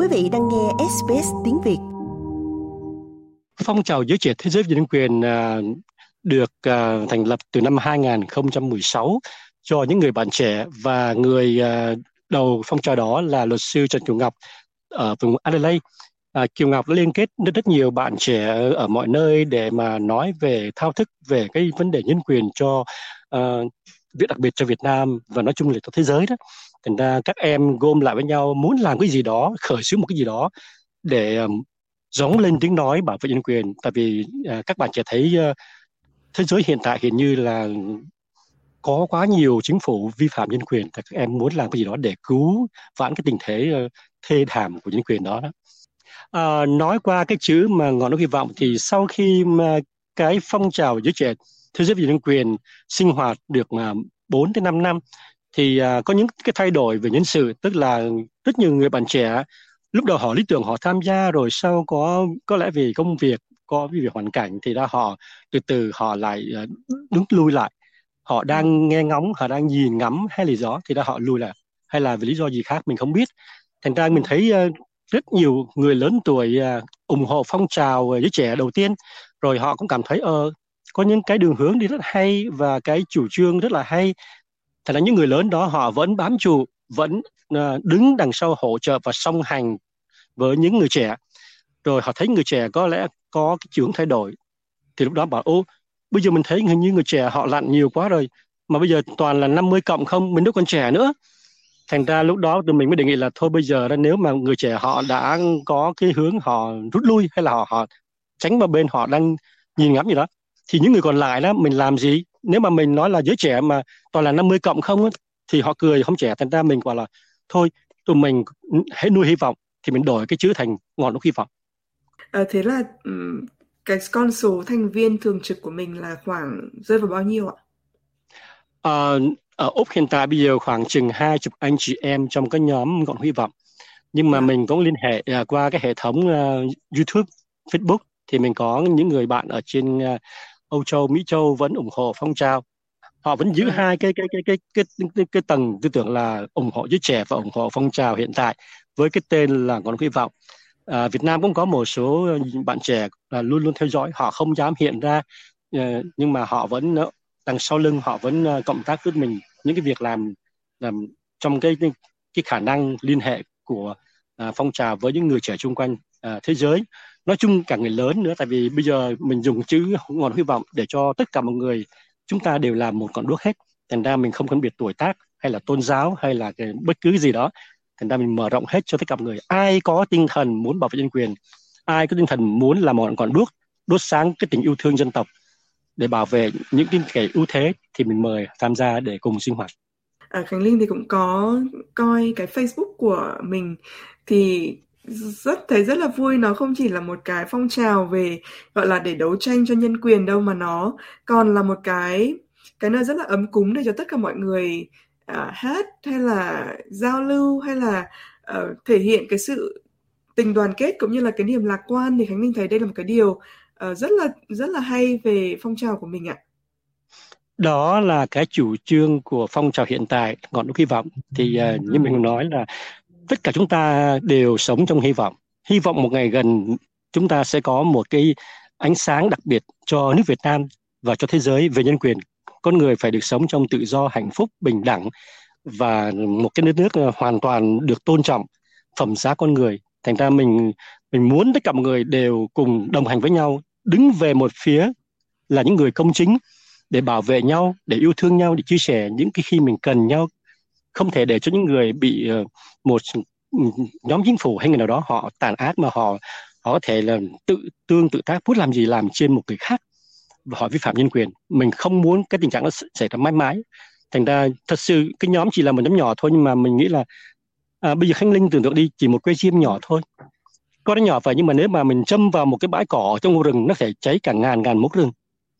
Quý vị đang nghe SBS tiếng Việt. Phong trào giới trẻ thế giới vì nhân quyền được thành lập từ năm 2016 cho những người bạn trẻ, và người đầu phong trào đó là luật sư Trần Kiều Ngọc ở vùng Adelaide. Kiều Ngọc đã liên kết rất nhiều bạn trẻ ở mọi nơi để mà nói về thao thức về cái vấn đề nhân quyền cho việc đặc biệt cho Việt Nam và nói chung là cho thế giới đó. Thành ra các em gom lại với nhau muốn làm cái gì đó, khởi xướng một cái gì đó để giống lên tiếng nói bảo vệ nhân quyền. Tại vì các bạn trẻ thấy thế giới hiện tại hình như là có quá nhiều chính phủ vi phạm nhân quyền, thì các em muốn làm cái gì đó để cứu vãn cái tình thế thê thảm của nhân quyền đó. Nói qua cái chữ mà ngọn nến hy vọng, thì sau khi mà cái phong trào giới trẻ thế giới vì nhân quyền sinh hoạt được 4 đến 5 năm thì có những cái thay đổi về nhân sự, tức là rất nhiều người bạn trẻ lúc đầu họ lý tưởng, họ tham gia, rồi sau có lẽ vì công việc, có vì hoàn cảnh thì họ từ từ họ lại đứng lui lại. Họ đang nghe ngóng, họ đang nhìn ngắm hay là gì đó thì họ lùi lại, hay là vì lý do gì khác mình không biết. Thành ra mình thấy rất nhiều người lớn tuổi ủng hộ phong trào giới trẻ đầu tiên, rồi họ cũng cảm thấy có những cái đường hướng đi rất hay và cái chủ trương rất là hay. Thật là những người lớn đó họ vẫn bám trụ, vẫn đứng đằng sau hỗ trợ và song hành với những người trẻ. Rồi họ thấy người trẻ có lẽ có cái chiều hướng thay đổi, thì lúc đó bảo bây giờ mình thấy hình như người trẻ họ lặn nhiều quá rồi, mà bây giờ toàn là 50 cộng không, mình đâu còn trẻ nữa. Thành ra lúc đó tụi mình mới đề nghị là thôi bây giờ nếu mà người trẻ họ đã có cái hướng họ rút lui, hay là họ tránh vào bên, họ đang nhìn ngắm gì đó, thì những người còn lại đó mình làm gì? Nếu mà mình nói là giới trẻ mà toàn là 50 cộng không thì họ cười không trẻ. Thành ra mình bảo là thôi tụi mình hãy nuôi hy vọng, thì mình đổi cái chữ thành ngọn nến hy vọng. Thế là cái con số thành viên thường trực của mình là khoảng rơi vào bao nhiêu ạ? Ở Úc hiện tại bây giờ khoảng chừng 20 anh chị em trong cái nhóm ngọn hy vọng. Nhưng mà mình cũng liên hệ qua cái hệ thống YouTube, Facebook, thì mình có những người bạn ở trên Âu Châu, Mỹ Châu vẫn ủng hộ phong trào. Họ vẫn giữ hai cái tầng tư tưởng là ủng hộ giới trẻ và ủng hộ phong trào hiện tại với cái tên là ngọn hy vọng. Việt Nam cũng có một số bạn trẻ luôn luôn theo dõi, họ không dám hiện ra, nhưng mà họ vẫn đằng sau lưng, họ vẫn cộng tác với mình những cái việc làm trong cái khả năng liên hệ của phong trào với những người trẻ chung quanh thế giới, nói chung cả người lớn nữa. Tại vì bây giờ mình dùng chữ ngọn hy vọng để cho tất cả mọi người, chúng ta đều là một ngọn đuốc hết. Thành ra mình không phân biệt tuổi tác hay là tôn giáo hay là bất cứ gì đó. Thành ra mình mở rộng hết cho tất cả mọi người. Ai có tinh thần muốn bảo vệ nhân quyền, ai có tinh thần muốn làm một ngọn đuốc đốt sáng cái tình yêu thương dân tộc để bảo vệ những cái ưu thế, thì mình mời tham gia để cùng sinh hoạt. Khánh Linh thì cũng có coi cái Facebook của mình, thì thấy rất là vui. Nó không chỉ là một cái phong trào về gọi là để đấu tranh cho nhân quyền đâu, mà nó còn là một cái nơi rất là ấm cúng để cho tất cả mọi người hát hay là giao lưu, hay là thể hiện cái sự tình đoàn kết cũng như là cái niềm lạc quan. Thì Khánh Linh thấy đây là một cái điều rất là hay về phong trào của mình ạ. Đó là cái chủ trương của phong trào hiện tại ngọn nến hy vọng. Thì như mình nói là tất cả chúng ta đều sống trong hy vọng. Hy vọng một ngày gần chúng ta sẽ có một cái ánh sáng đặc biệt cho nước Việt Nam và cho thế giới về nhân quyền. Con người phải được sống trong tự do, hạnh phúc, bình đẳng, và một cái đất nước hoàn toàn được tôn trọng phẩm giá con người. Thành ra mình muốn tất cả mọi người đều cùng đồng hành với nhau, đứng về một phía là những người công chính, để bảo vệ nhau, để yêu thương nhau, để chia sẻ những cái khi mình cần nhau. Không thể để cho những người bị một nhóm chính phủ hay người nào đó họ tàn ác, mà họ có thể là tự tác muốn làm gì làm trên một người khác và họ vi phạm nhân quyền. Mình không muốn cái tình trạng nó xảy ra mãi mãi. Thành ra thật sự cái nhóm chỉ là một nhóm nhỏ thôi, nhưng mà mình nghĩ là bây giờ Khánh Linh tưởng tượng đi, chỉ một que diêm nhỏ thôi, có nó nhỏ vậy, nhưng mà nếu mà mình châm vào một cái bãi cỏ trong rừng, nó thể cháy cả ngàn mốc rừng.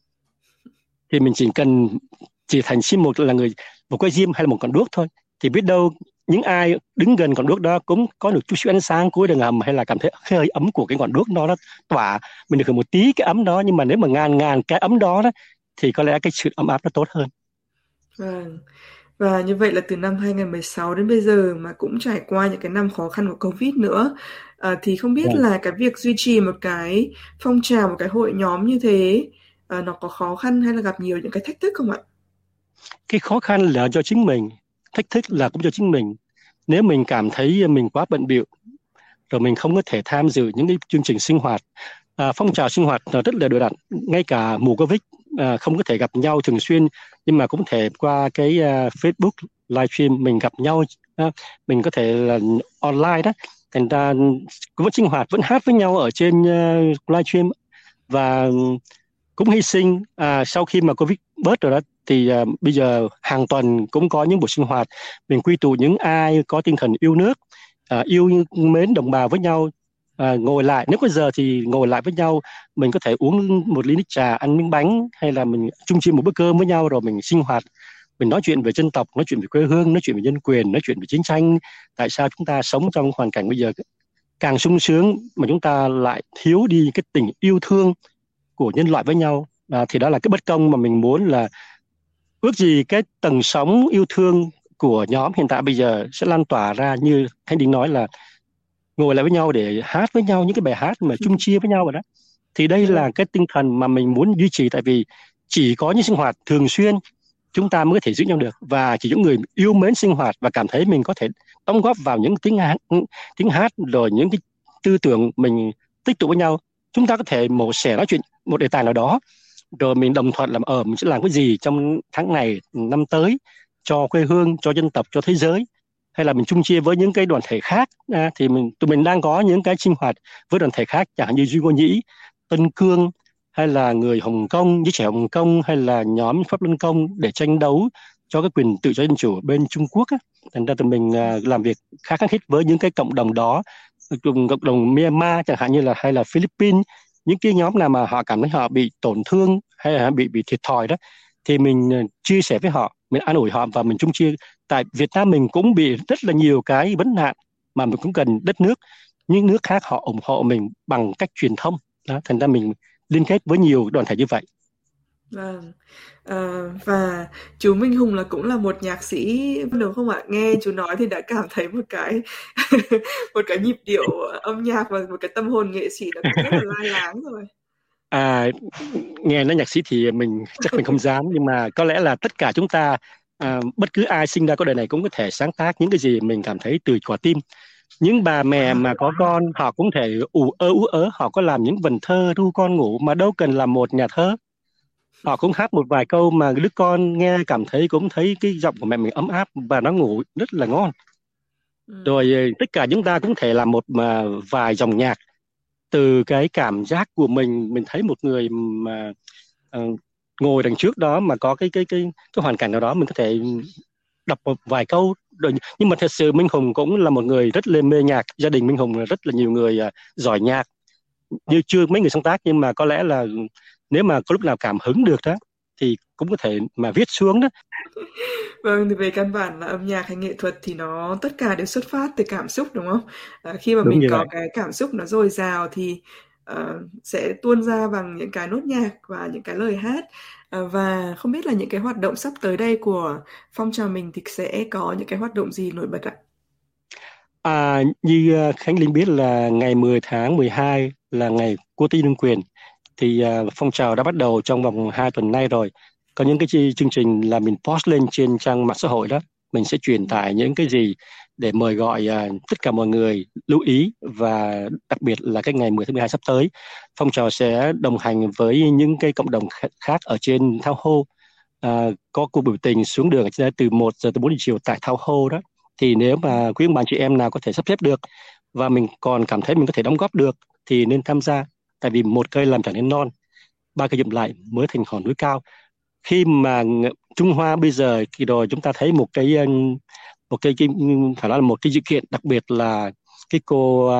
Thì mình chỉ thành xin một que diêm hay là một con đuốc thôi, thì biết đâu những ai đứng gần con đuốc đó cũng có được chút xíu ánh sáng cuối đường hầm, hay là cảm thấy hơi ấm của cái ngọn đuốc đó nó tỏa, mình được hưởng một tí cái ấm đó. Nhưng mà nếu mà ngàn cái ấm đó thì có lẽ cái sự ấm áp nó tốt hơn. Và như vậy là từ năm 2016 đến bây giờ mà cũng trải qua những cái năm khó khăn của Covid nữa. Thì không biết Vâng. là cái việc duy trì một cái phong trào, một cái hội nhóm như thế, nó có khó khăn hay là gặp nhiều những cái thách thức không ạ? Cái khó khăn là do chính mình, thách thức là cũng do chính mình. Nếu mình cảm thấy mình quá bận bịu rồi mình không có thể tham dự những cái chương trình sinh hoạt, phong trào sinh hoạt rất là đều đặn, ngay cả mùa Covid không có thể gặp nhau thường xuyên, nhưng mà cũng thể qua cái Facebook livestream mình gặp nhau, mình có thể là online đó, thành ra cũng vẫn sinh hoạt, vẫn hát với nhau ở trên livestream. Và cũng hy sinh sau khi mà Covid bớt rồi đó, thì bây giờ hàng tuần cũng có những buổi sinh hoạt, mình quy tụ những ai có tinh thần yêu nước, yêu mến đồng bào với nhau, ngồi lại, nếu có giờ thì ngồi lại với nhau, mình có thể uống một ly nước trà, ăn miếng bánh, hay là mình chung chia một bữa cơm với nhau, rồi mình sinh hoạt, mình nói chuyện về dân tộc, nói chuyện về quê hương, nói chuyện về nhân quyền, nói chuyện về chiến tranh, tại sao chúng ta sống trong hoàn cảnh bây giờ càng sung sướng mà chúng ta lại thiếu đi cái tình yêu thương của nhân loại với nhau. Thì đó là cái bất công mà mình muốn là ước gì cái tầng sóng yêu thương của nhóm hiện tại bây giờ sẽ lan tỏa ra, như Thanh Đình nói, là ngồi lại với nhau để hát với nhau những cái bài hát mà chung chia với nhau rồi đó. Thì đây Vâng. là cái tinh thần mà mình muốn duy trì, tại vì chỉ có những sinh hoạt thường xuyên chúng ta mới có thể giữ nhau được, và chỉ những người yêu mến sinh hoạt và cảm thấy mình có thể đóng góp vào những tiếng hát rồi những cái tư tưởng mình tích tụ với nhau, chúng ta có thể mổ xẻ nói chuyện một đề tài nào đó, rồi mình đồng thuận làm mình sẽ làm cái gì trong tháng này, năm tới, cho quê hương, cho dân tộc, cho thế giới, hay là mình chung chia với những cái đoàn thể khác. Thì tụi mình đang có những cái sinh hoạt với đoàn thể khác, chẳng hạn như Duy Ngô Nhĩ, Tân Cương, hay là người Hồng Kông, giới trẻ Hồng Kông, hay là nhóm Pháp Luân Công, để tranh đấu cho cái quyền tự do dân chủ bên Trung Quốc á. Thành ra tụi mình làm việc khá khăng khít với những cái cộng đồng đó, cộng đồng Myanmar chẳng hạn, như là hay là Philippines, những cái nhóm nào mà họ cảm thấy họ bị tổn thương hay là bị thiệt thòi đó, thì mình chia sẻ với họ, mình an ủi họ và mình chung chia. Tại Việt Nam mình cũng bị rất là nhiều cái vấn nạn mà mình cũng cần đất nước, những nước khác họ ủng hộ mình bằng cách truyền thông đó. Thành ra mình liên kết với nhiều đoàn thể như vậy. Vâng. Và chú Minh Hùng cũng là một nhạc sĩ đúng không ạ? Nghe chú nói thì đã cảm thấy một cái một cái nhịp điệu âm nhạc và một cái tâm hồn nghệ sĩ nó cũng rất là lai láng rồi. Nghe nói nhạc sĩ thì chắc mình không dám, nhưng mà có lẽ là tất cả chúng ta, bất cứ ai sinh ra có đời này cũng có thể sáng tác những cái gì mình cảm thấy từ quả tim. Những bà mẹ mà có con, họ cũng thể ú ớ, họ có làm những vần thơ ru con ngủ mà đâu cần làm một nhà thơ. Họ cũng hát một vài câu mà đứa con nghe cảm thấy cũng thấy cái giọng của mẹ mình ấm áp và nó ngủ rất là ngon. Rồi tất cả chúng ta cũng thể làm một vài dòng nhạc từ cái cảm giác của mình thấy một người mà ngồi đằng trước đó mà có cái hoàn cảnh nào đó, mình có thể đọc một vài câu rồi. Nhưng mà thật sự Minh Hùng cũng là một người rất là mê nhạc, gia đình Minh Hùng là rất là nhiều người giỏi nhạc, như chưa mấy người sáng tác, nhưng mà có lẽ là nếu mà có lúc nào cảm hứng được đó thì cũng có thể mà viết xuống đó. Vâng, thì về căn bản là âm nhạc hay nghệ thuật thì nó tất cả đều xuất phát từ cảm xúc đúng không? Khi mà Đúng mình như có vậy. cái cảm xúc nó dồi dào thì sẽ tuôn ra bằng những cái nốt nhạc và những cái lời hát. Và không biết là những cái hoạt động sắp tới đây của phong trào mình thì sẽ có những cái hoạt động gì nổi bật ạ? Như Khánh Linh biết là ngày 10 tháng 12 là ngày Quốc tế nhân quyền, thì phong trào đã bắt đầu trong vòng 2 tuần nay rồi. Có những cái chương trình là mình post lên trên trang mạng xã hội đó, mình sẽ truyền tải những cái gì để mời gọi tất cả mọi người lưu ý. Và đặc biệt là cái ngày 10 tháng 12 sắp tới, phong trào sẽ đồng hành với những cái cộng đồng khác ở trên Thao Hô. Có cuộc biểu tình xuống đường từ 1 giờ tới 4 giờ chiều tại Thao Hô đó. Thì nếu mà quý ông bà chị em nào có thể sắp xếp được và mình còn cảm thấy mình có thể đóng góp được thì nên tham gia. Tại vì một cây làm chẳng nên non, ba cây dựng lại mới thành hòn núi cao. Khi mà Trung Hoa bây giờ thì rồi chúng ta thấy một cái phải nói là một cái sự kiện đặc biệt là cái cô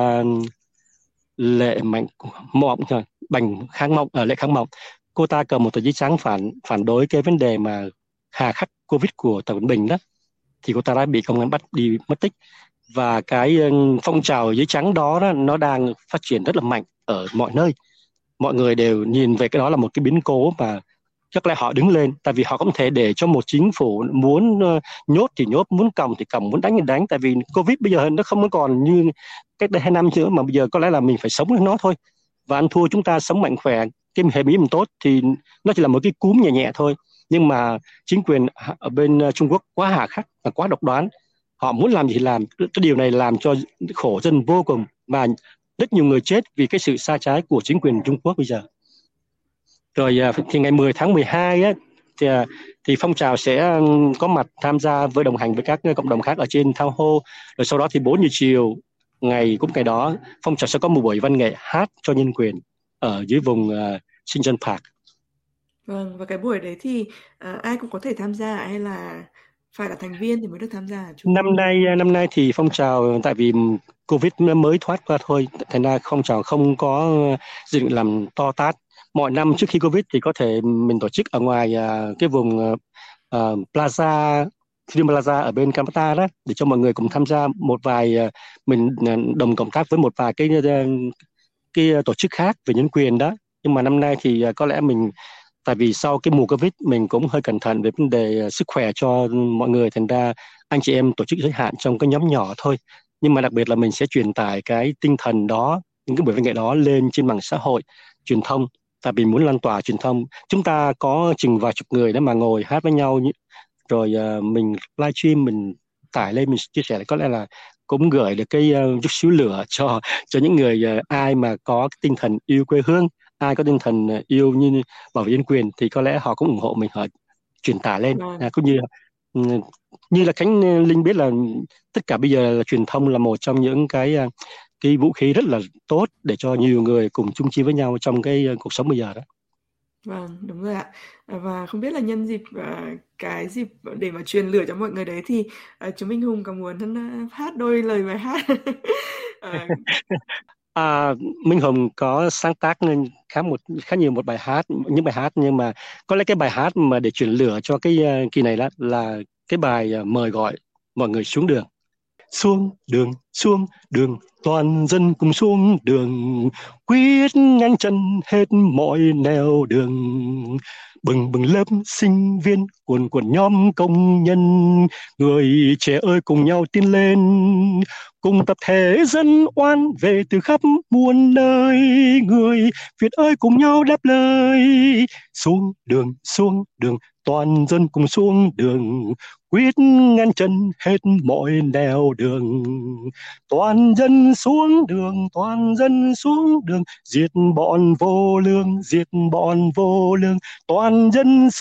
Lệ Mạnh Mộng, Bành Kháng Mộng, Lệ Kháng Mộng. Cô ta cầm một tờ giấy trắng phản đối cái vấn đề mà hà khắc Covid của Tập Cận Bình đó, thì cô ta đã bị công an bắt đi mất tích. Và cái phong trào giấy trắng đó nó đang phát triển rất là mạnh ở mọi nơi. Mọi người đều nhìn về cái đó là một cái biến cố mà chắc là họ đứng lên, tại vì họ không thể để cho một chính phủ muốn nhốt thì nhốt, muốn cầm thì cầm, muốn đánh thì đánh. Tại vì Covid bây giờ nó không còn như cách đây 2 năm nữa, mà bây giờ có lẽ là mình phải sống với nó thôi. Và ăn thua chúng ta sống mạnh khỏe, cái hệ miễn mình tốt thì nó chỉ là một cái cúm nhẹ nhẹ thôi. Nhưng mà chính quyền ở bên Trung Quốc quá hà khắc và quá độc đoán, họ muốn làm gì làm. Cái điều này làm cho khổ dân vô cùng, và rất nhiều người chết vì cái sự sai trái của chính quyền Trung Quốc bây giờ. Rồi thì ngày 10 tháng 12 á, thì phong trào sẽ có mặt tham gia với đồng hành với các cộng đồng khác ở trên Thao Hô. Rồi sau đó thì 4 giờ chiều ngày đó, phong trào sẽ có một buổi văn nghệ hát cho nhân quyền ở dưới vùng Sinh Park. Vâng, và cái buổi đấy thì ai cũng có thể tham gia hay là phải là thành viên thì mới được tham gia hả chú? Năm nay thì phong trào, tại vì Covid nó mới thoát qua thôi, thành ra phong trào không có dự định làm to tát. Mọi năm trước khi Covid thì có thể mình tổ chức ở ngoài cái vùng Plaza, Freedom Plaza ở bên Kampata đó, để cho mọi người cùng tham gia một vài, mình đồng cộng tác với một vài cái tổ chức khác về nhân quyền đó. Nhưng mà năm nay thì có lẽ mình, tại vì sau cái mùa Covid mình cũng hơi cẩn thận về vấn đề sức khỏe cho mọi người, thành ra anh chị em tổ chức giới hạn trong cái nhóm nhỏ thôi. Nhưng mà đặc biệt là mình sẽ truyền tải cái tinh thần đó, những cái buổi văn nghệ đó lên trên mạng xã hội, truyền thông, tại vì muốn lan tỏa truyền thông. Chúng ta có chừng vài chục người đó mà ngồi hát với nhau, rồi mình livestream, mình tải lên, mình chia sẻ, có lẽ là cũng gửi được cái chút xíu lửa cho những người ai mà có cái tinh thần yêu quê hương, ai có tinh thần yêu như bảo vệ nhân quyền thì có lẽ họ cũng ủng hộ mình, họ truyền tải lên. Vâng. Cũng như là Khánh Linh biết là tất cả bây giờ là truyền thông là một trong những cái vũ khí rất là tốt để cho nhiều người cùng chung chi với nhau trong cái cuộc sống bây giờ đó. Vâng, đúng rồi ạ. Và không biết là nhân dịp cái dịp để mà truyền lửa cho mọi người đấy thì chú Minh Hùng có muốn hát đôi lời bài hát? Minh Hùng có sáng tác nên khá nhiều những bài hát, nhưng mà có lẽ cái bài hát mà để truyền lửa cho cái kỳ này là cái bài mời gọi mọi người xuống đường. Xuống đường, toàn dân cùng xuống đường, quyết ngăn chân hết mọi nẻo đường. Bừng lớp sinh viên, cuồn nhóm công nhân, người trẻ ơi cùng nhau tiến lên, cùng tập thể dân oan về từ khắp muôn nơi. Người Việt ơi cùng nhau đáp lời, xuống đường, toàn dân cùng xuống đường, quyết ngăn chân hết mọi nẻo đường. Toàn dân xuống đường, diệt bọn vô lương, toàn dân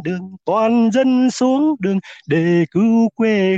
xuống đường, để cứu quê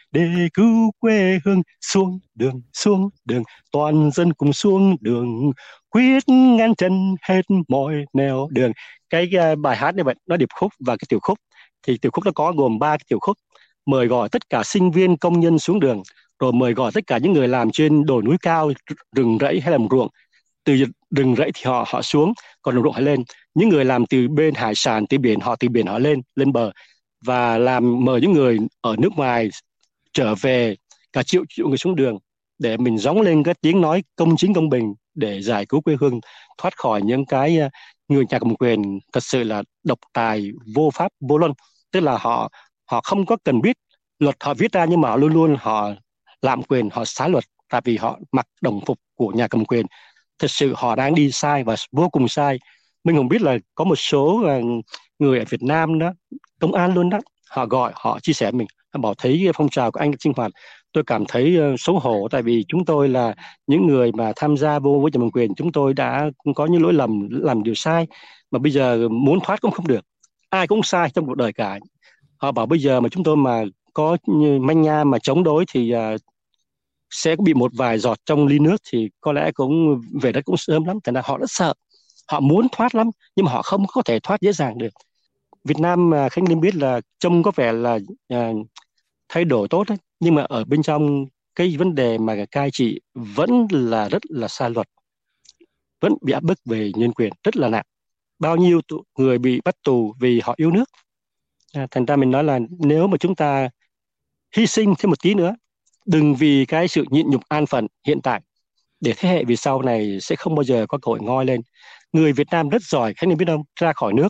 hương, xuống đường, toàn dân cùng xuống đường, quyết ngăn chân hết mọi nẻo đường. Cái bài hát như vậy, nó điệp khúc và cái tiểu khúc, thì tiểu khúc nó có gồm 3 cái tiểu khúc: mời gọi tất cả sinh viên công nhân xuống đường, rồi mời gọi tất cả những người làm trên đồi núi cao, rừng rẫy hay làm ruộng. Từ rừng rẫy thì họ xuống, còn đồng ruộng họ lên. Những người làm từ bên hải sản, từ biển họ lên bờ, và mời những người ở nước ngoài trở về, cả triệu người xuống đường, để mình gióng lên cái tiếng nói công chính công bình để giải cứu quê hương thoát khỏi những cái người nhà cầm quyền thật sự là độc tài, vô pháp, vô luân. Tức là họ không có cần biết luật họ viết ra, nhưng mà luôn luôn họ lạm quyền, họ xá luật, tại vì họ mặc đồng phục của nhà cầm quyền. Thật sự họ đang đi sai và vô cùng sai. Mình không biết là có một số người ở Việt Nam đó, công an luôn đó, họ chia sẻ mình, họ bảo thấy phong trào của anh sinh hoạt, tôi cảm thấy xấu hổ, tại vì chúng tôi là những người mà tham gia vô với nhà cầm quyền, chúng tôi đã có những lỗi lầm, làm điều sai, mà bây giờ muốn thoát cũng không được. Ai cũng sai trong cuộc đời cả. Họ bảo bây giờ mà chúng tôi mà có manh nha mà chống đối thì sẽ bị một vài giọt trong ly nước, thì có lẽ cũng về đất cũng sớm lắm. Thành ra họ rất sợ, họ muốn thoát lắm, nhưng mà họ không có thể thoát dễ dàng được. Việt Nam mà Khánh Linh biết là trông có vẻ là thay đổi tốt đấy, nhưng mà ở bên trong cái vấn đề mà cai trị vẫn là rất là sai luật, vẫn bị áp bức về nhân quyền rất là nặng. Bao nhiêu người bị bắt tù vì họ yêu nước. Thành ra mình nói là nếu mà chúng ta hy sinh thêm một tí nữa, đừng vì cái sự nhịn nhục an phận hiện tại, để thế hệ về sau này sẽ không bao giờ có cơ hội ngoi lên. Người Việt Nam rất giỏi, Khánh Linh biết không? Ra khỏi nước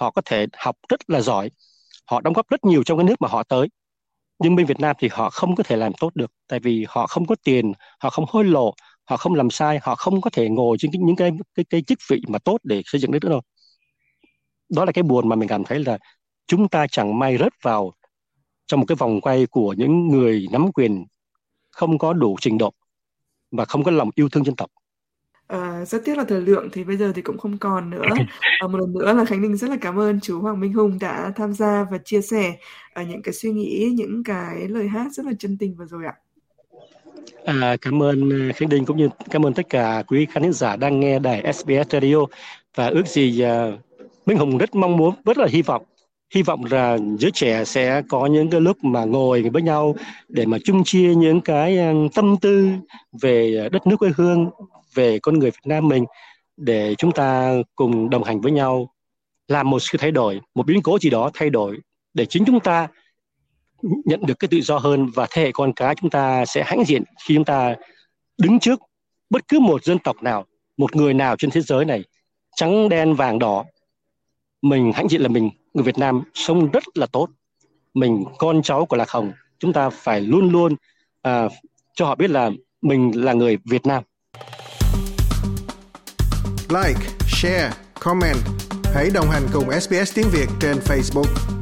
họ có thể học rất là giỏi, họ đóng góp rất nhiều trong cái nước mà họ tới. Nhưng bên Việt Nam thì họ không có thể làm tốt được, tại vì họ không có tiền, họ không hối lộ, họ không làm sai, họ không có thể ngồi trên những cái chức vị mà tốt để xây dựng đất nước đâu. Đó là cái buồn mà mình cảm thấy là chúng ta chẳng may rớt vào trong một cái vòng quay của những người nắm quyền không có đủ trình độ và không có lòng yêu thương dân tộc. Rất tiếc là thời lượng thì bây giờ thì cũng không còn nữa. Một lần nữa là Khánh Linh rất là cảm ơn chú Hoàng Minh Hùng đã tham gia và chia sẻ những cái suy nghĩ, những cái lời hát rất là chân tình vừa rồi ạ. Cảm ơn Khánh Linh cũng như cảm ơn tất cả quý khán giả đang nghe đài SBS Radio, và ước gì Minh Hùng rất mong muốn, rất là hy vọng là giới trẻ sẽ có những cái lúc mà ngồi với nhau để mà chung chia những cái tâm tư về đất nước quê hương, về con người Việt Nam mình, để chúng ta cùng đồng hành với nhau làm một sự thay đổi, một biến cố gì đó thay đổi để chính chúng ta nhận được cái tự do hơn, và thế hệ con cái chúng ta sẽ hãnh diện khi chúng ta đứng trước bất cứ một dân tộc nào, một người nào trên thế giới này, trắng đen vàng đỏ, mình hãnh diện là mình người Việt Nam sống rất là tốt, mình con cháu của Lạc Hồng. Chúng ta phải luôn luôn cho họ biết là mình là người Việt Nam. Like, share, comment. Hãy đồng hành cùng SBS tiếng Việt trên Facebook.